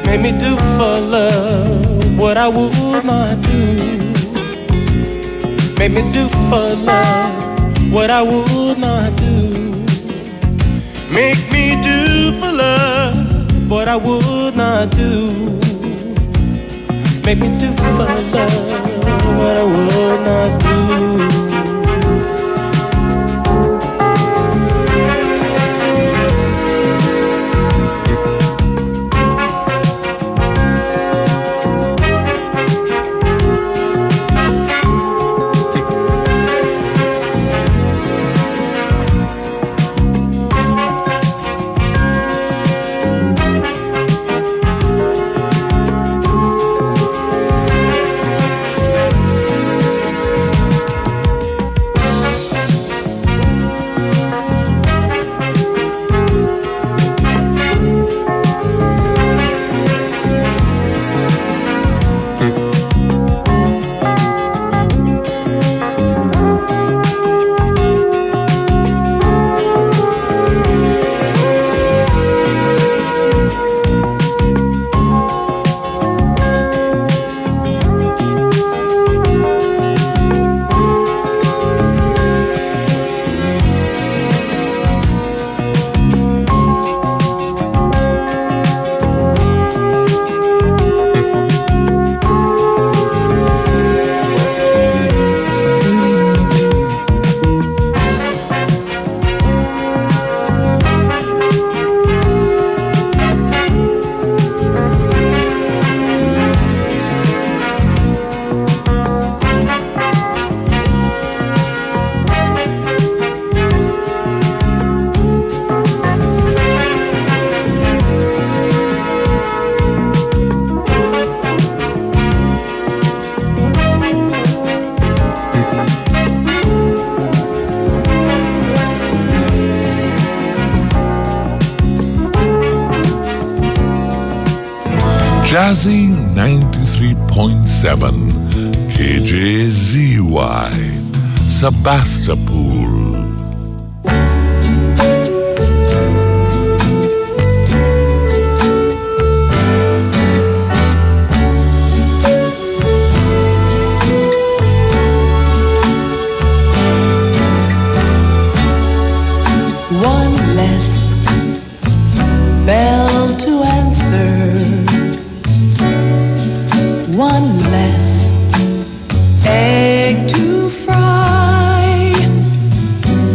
Make me do for love what I would not do. Make me do for love what I would not do. Make me do for love what I would not do. Make me do for love what I would not do. Jazzy 93.7 KJZY Sebastopol. One less bell to answer, one less egg to fry,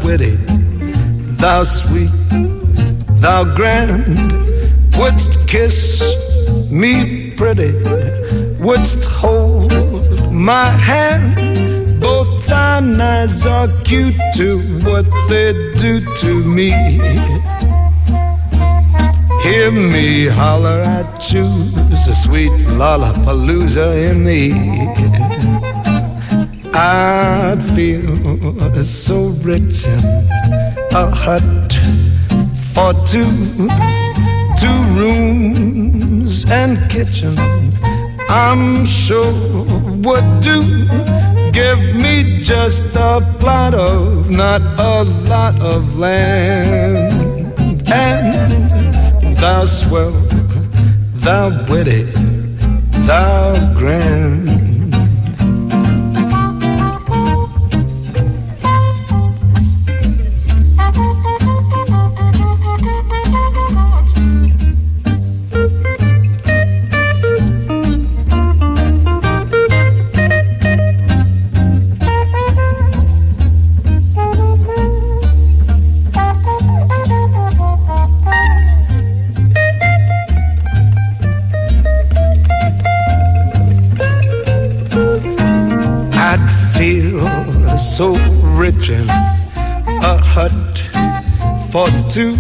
witty, thou sweet, thou grand, wouldst kiss me pretty, wouldst hold my hand. Both thine eyes are cute to what they do to me. Hear me holler, I choose a sweet Lollapalooza in the air. I'd feel so rich in a hut for two rooms and kitchen, I'm sure would do. Give me just a plot of, not a lot of land. And thou swell, thou witty, thou grand. So rich in a hut for two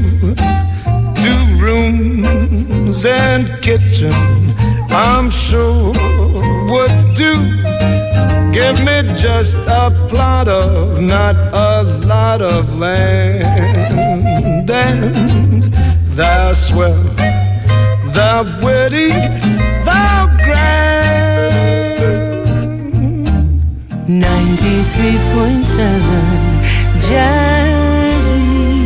rooms and kitchen, I'm sure would do. Give me just a plot of, not a lot of land. And thou swell, thou witty, thou grand. 93.7 Jazzy.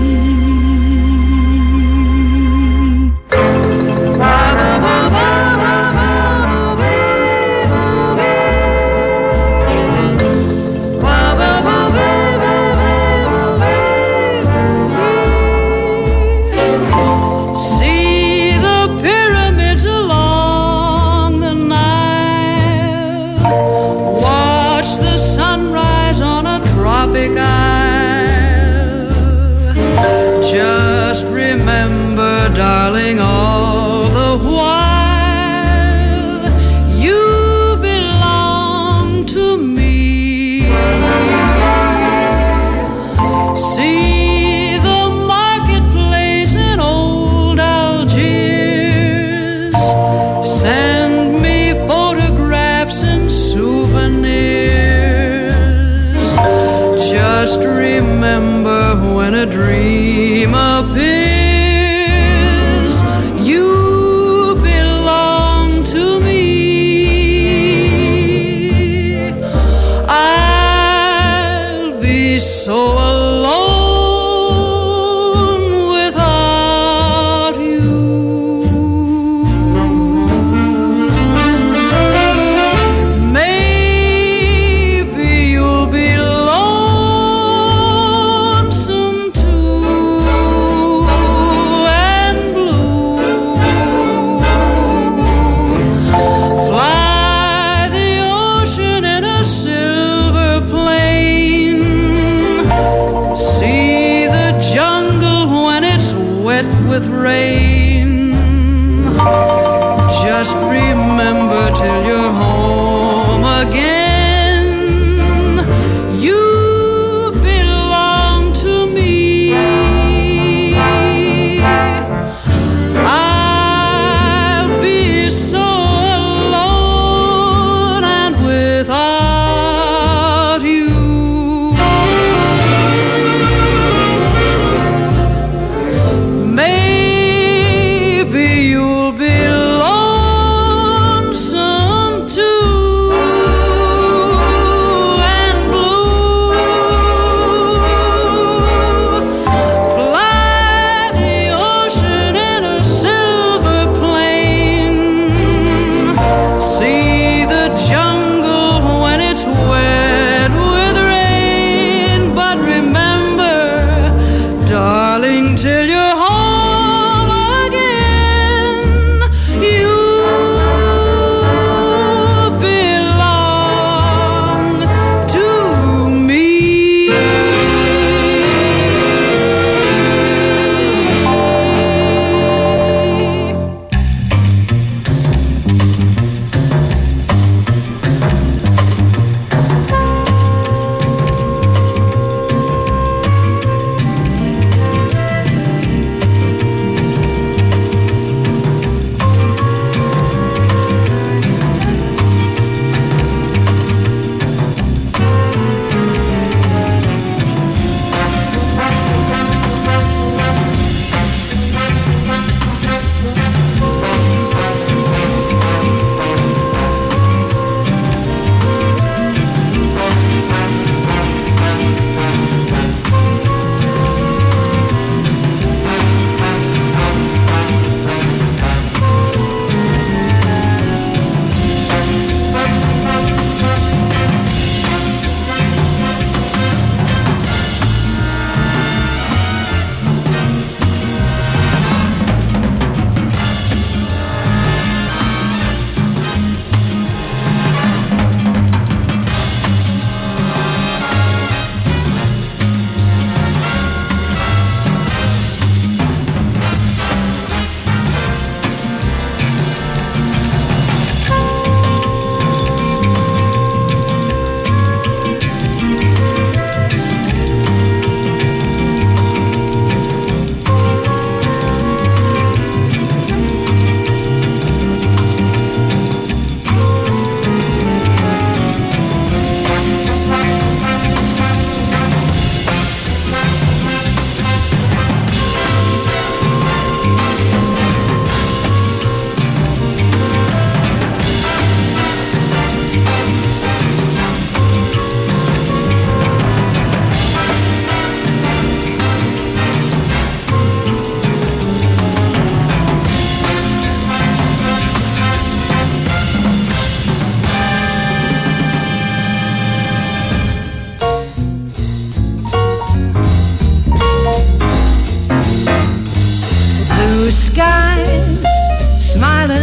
See the pyramids along the Nile. Watch the sunrise on a tropic isle. Just remember, darling, all the while you belong to me. See the marketplace in old Algiers. Send me photographs and souvenirs. Just remember, when a dream appears, you belong to me. I'll be so alone without you. Maybe you'll be lonesome too, and blue. Fly the ocean in a silver plane. See the jungle when it's wet with rain. Just remember, till you're home again, you belong to me. I'll be so alone and without you. Maybe you'll be lonesome too,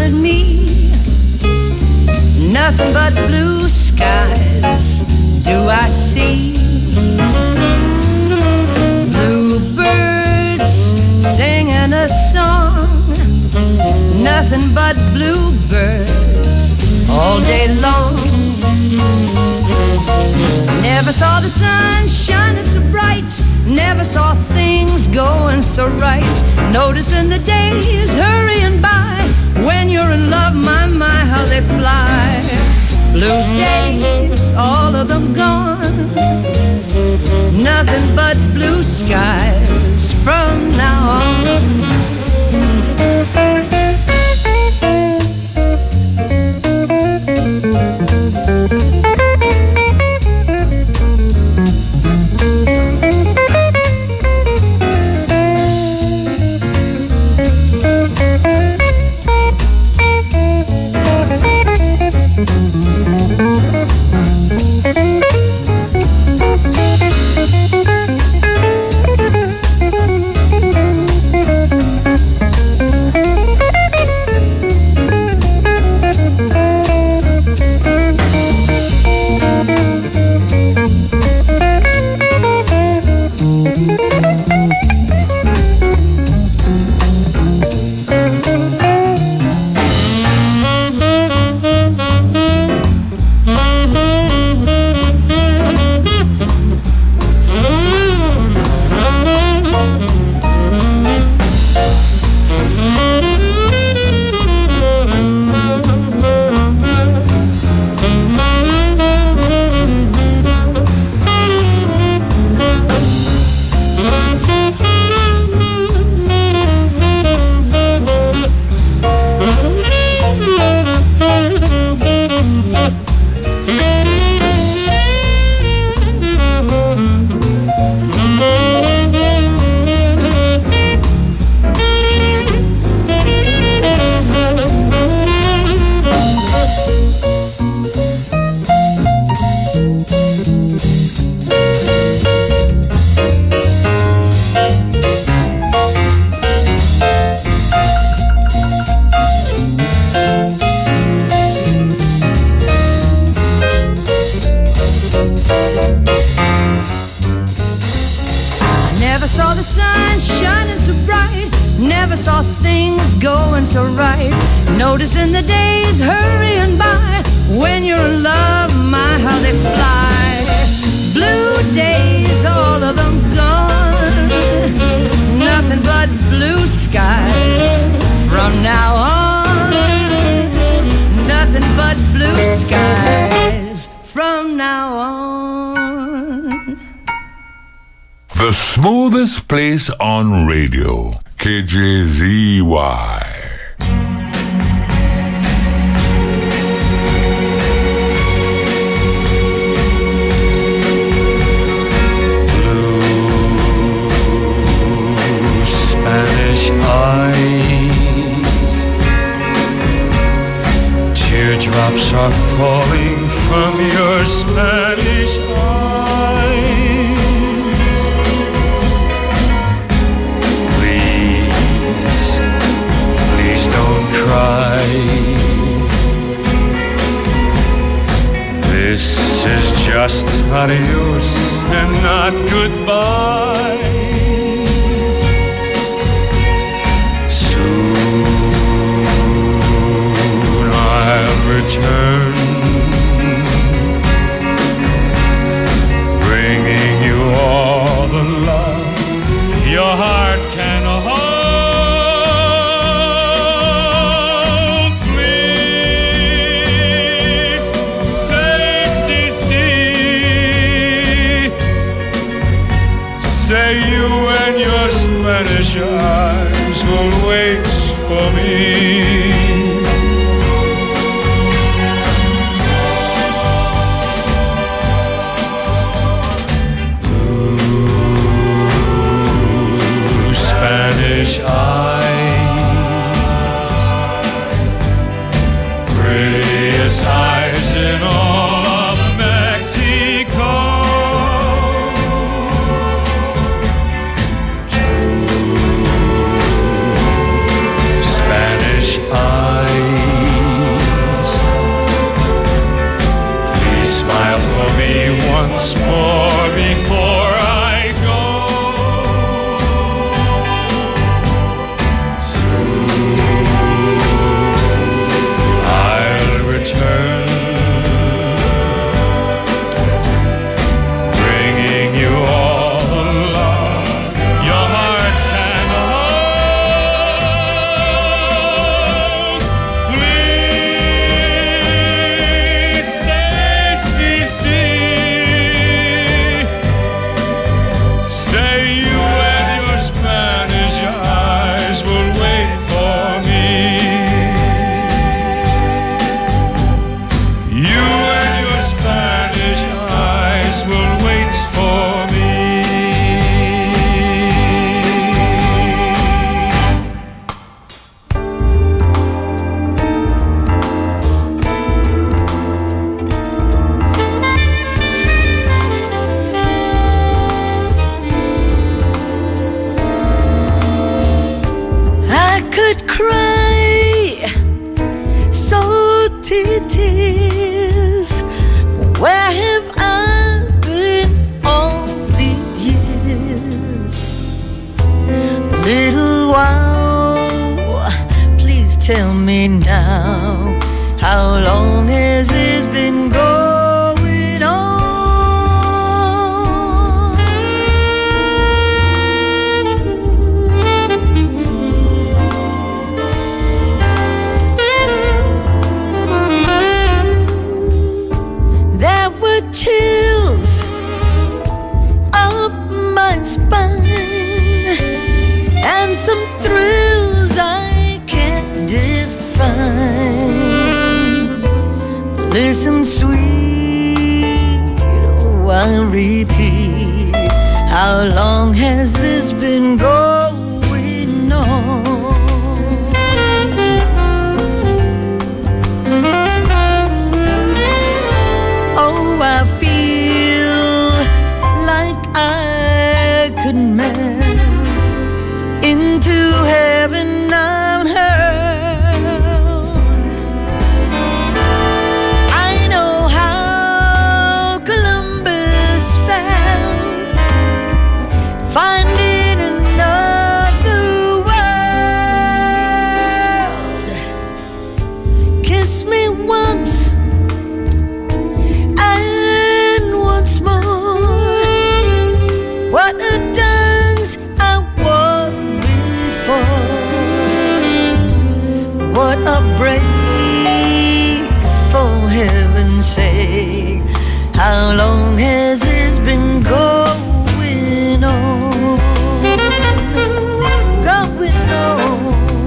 at me. Nothing but blue skies do I see. Bluebirds singing a song. Nothing but bluebirds all day long. Never saw the sun shining so bright. Never saw things going so right. Noticing the days hurrying by. When you're in love, my, how they fly. Blue days, all of them gone. Nothing but blue skies from now on. Noticing the days hurrying by. When you're in love, my, how they fly. Blue days, all of them gone. Nothing but blue skies from now on. Nothing but blue skies from now on. The smoothest place on radio, KJZY. Eyes, teardrops are falling from your Spanish eyes. Please, please don't cry. This is just adios and not goodbye. Return, bringing you all the love your heart can hold. Please say, say you and your Spanish eyes will wait for me. Eyes, prettiest eyes in all of Mexico. True Spanish eyes. tell me now, how long has this been going on? There were chills up my spine and some thrills I can't define. Listen, sweet, oh, I'll repeat. How long has this been going on? Oh, I feel like I could melt into heaven unheard. I know how Columbus felt, finding another world. Kiss me once and once more. What a dance I was before. What a break, for heaven's sake. How long has this been going on? Going on.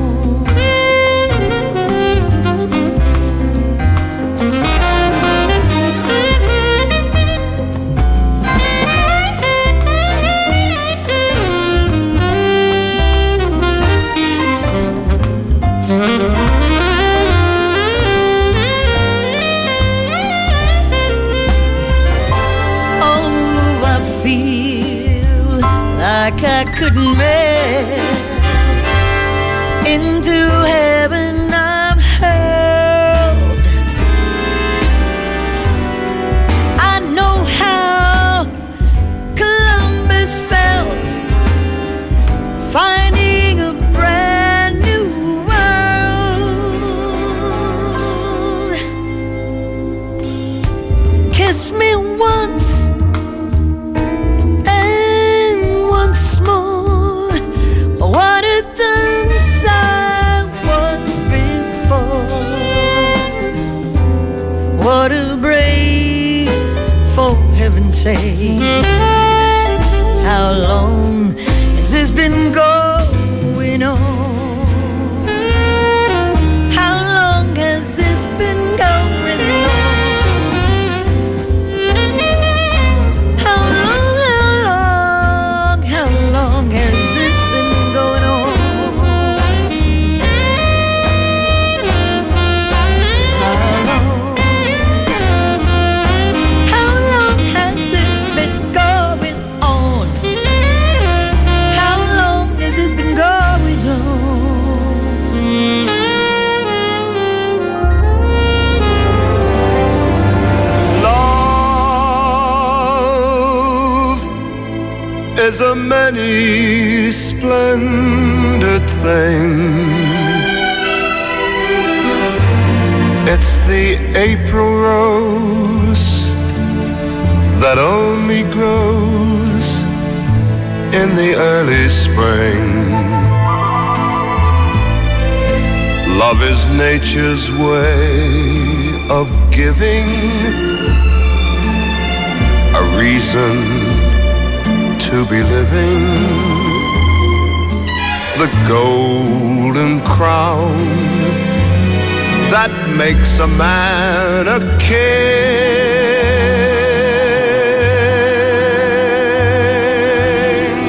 Oh, I feel like I couldn't melt into heaven I'm held. I know how Columbus felt, finding a brand new world. Kiss me once and once more. What a dance I was before. What a break, for heaven's sake. How long has this been going on? How long has this been going on? How long has this been going on? How long has this been going on? How long has this been going on? Love is a many splendid thing. It's the April rose that only grows in the early spring. Love is nature's way of giving a reason to be living. The golden crown that makes a man a king.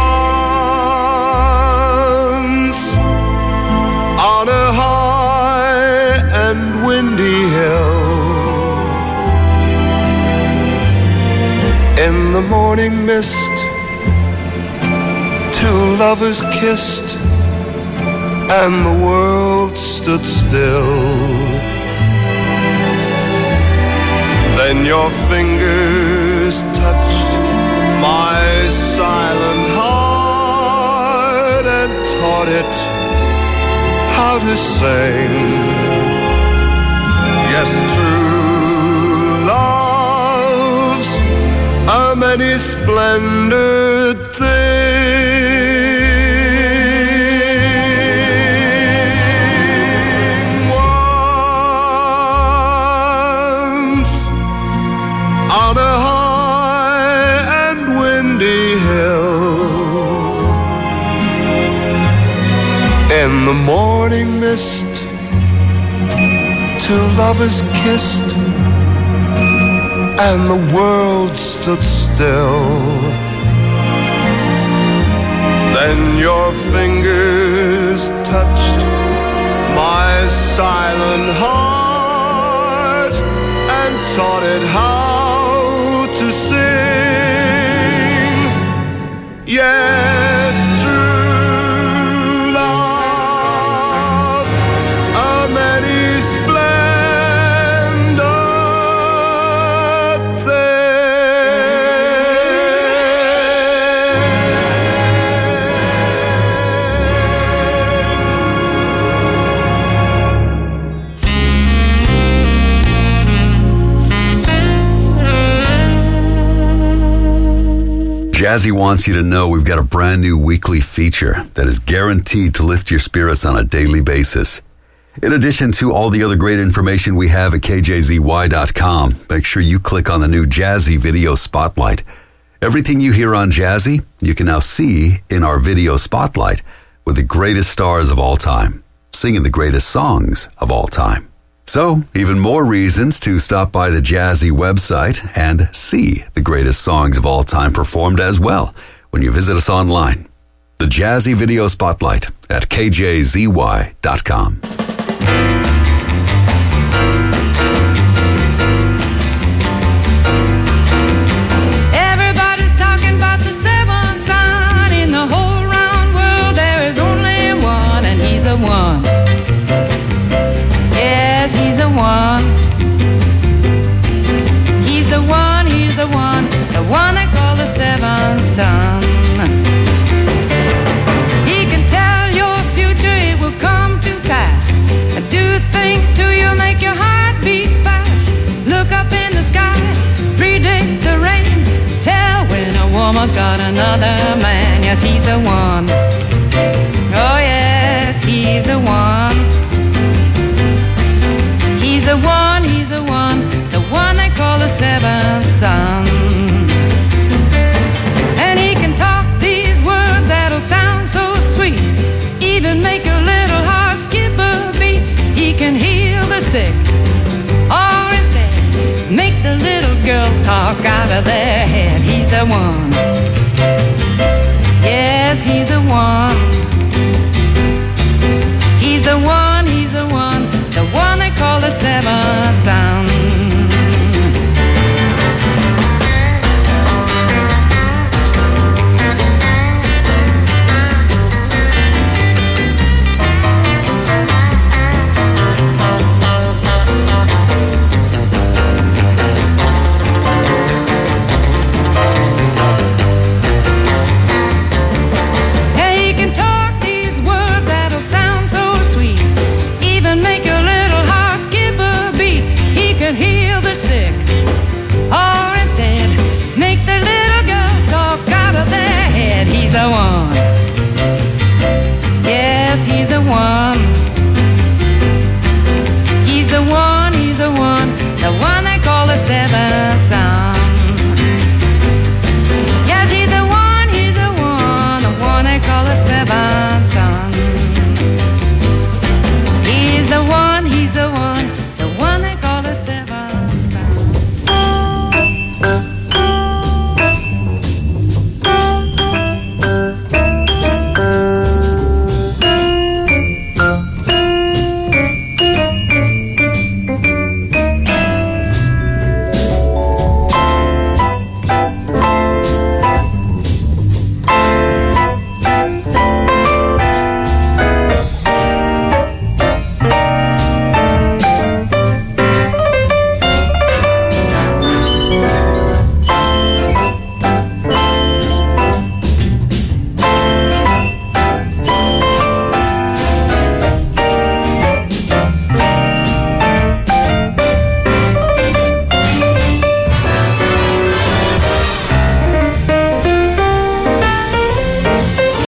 Once on a high and windy hill, in the morning mist, two lovers kissed and the world stood still. Then your fingers touched my silent heart and taught it how to sing. Yes, true love's a many splendid thing. Once on a high and windy hill, in the morning mist, two lovers kissed, and the world stood still. Then your fingers touched my silent heart and taught it how to sing. Yes, true love's a many splendid Jazzy wants you to know we've got a brand new weekly feature that is guaranteed to lift your spirits on a daily basis. In addition to all the other great information we have at kjzy.com, make sure you click on the new Jazzy Video Spotlight. Everything you hear on Jazzy, you can now see in our Video Spotlight with the greatest stars of all time, singing the greatest songs of all time. So, even more reasons to stop by the Jazzy website and see the greatest songs of all time performed as well when you visit us online. The Jazzy Video Spotlight at kjzy.com. Everybody's talking about the seventh son. In the whole round world there is only one, and he's the one. Yes, he's the one. He's the one, he's the one they call the seventh son. He can tell your future, it will come to pass. Do things to you, make your heart beat fast. Look up in the sky, predict the rain. Tell when a woman's got another man. Yes, he's the one. Oh yes, he's the one. He's the one they call the seventh son. And he can talk these words that'll sound so sweet, even make your little heart skip a beat. He can heal the sick, or instead make the little girls talk out of their head. He's the one. Yes, he's the one.